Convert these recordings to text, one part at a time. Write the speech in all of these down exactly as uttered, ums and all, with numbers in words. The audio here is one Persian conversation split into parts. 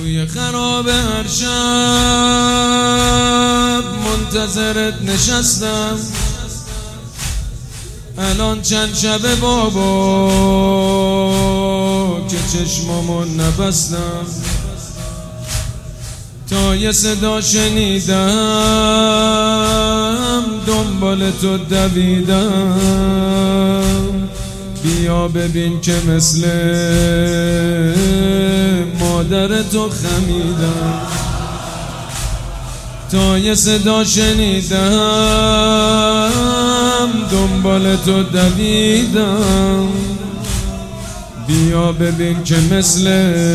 توی خراب هر شب منتظرت نشستم، الان چند شب بابا که چشمامو نبستم، تا یه صدا شنیدم دنبال تو دویدم، بیا ببین که مثل مادر تو خمیدم. تا یه صدا شنیدم دنبال تو دویدم، بیا ببین که مثل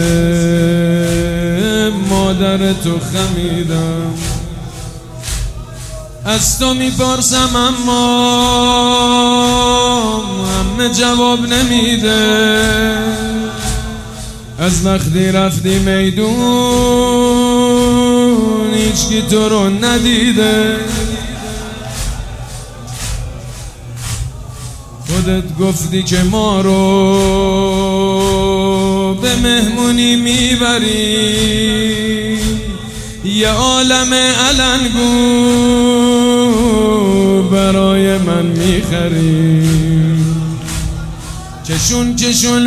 مادر تو خمیدم. از تو میپرسم اما همه جواب نمیده، از وقتی رفتی میدون هیچکی تو رو ندیده، خودت گفتی که ما رو به مهمونی میبری، یه عالم علنگو برای من میخری، چشون چشون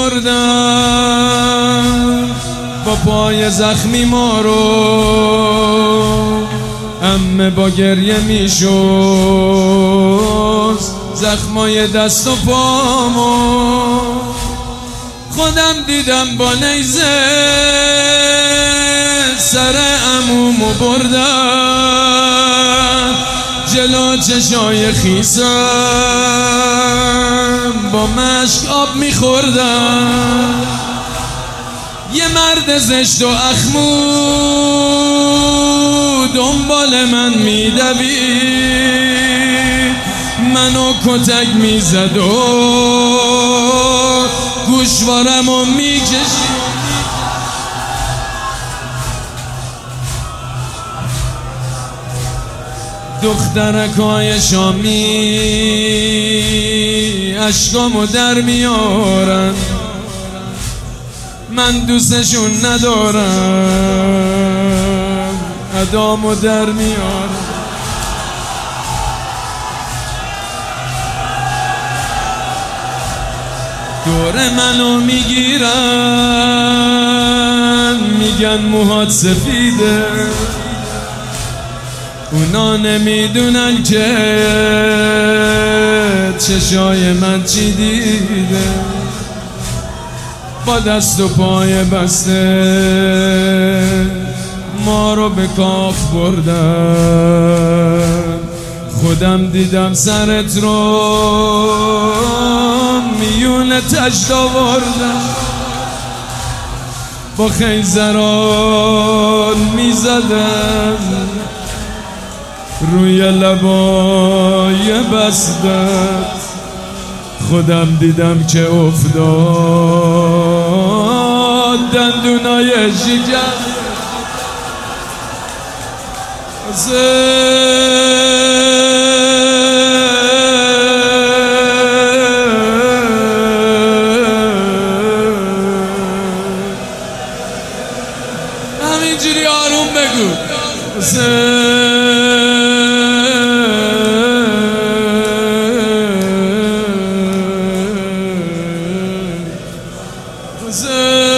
میبردم با پای زخمی ما رو، عمه با گریه میشد زخمای دست و پامو، خودم دیدم با نیزه سر عمومو بردم، جلو چشای خیسم با مشک آب میخوردم. یه مرد زشت و اخمو دنبال من میدوید، منو کتک میزد و گوشوارمو میکشید، دخترکای شامی اشکامو در میارن، من دوستشون ندارم ادامو در میارن. دور منو میگیرن میگن موهات سفیده، اونا نمیدونن که چشای من چی دیده، با دست و پای بسته ما رو به کاخ بردن، خودم دیدم سرت رو میون تشت آوردن، با خیزران میزدم روی لبای بستت، خودم دیدم که افتاد دندونای شکم. همینجوری آروم بگو. Zee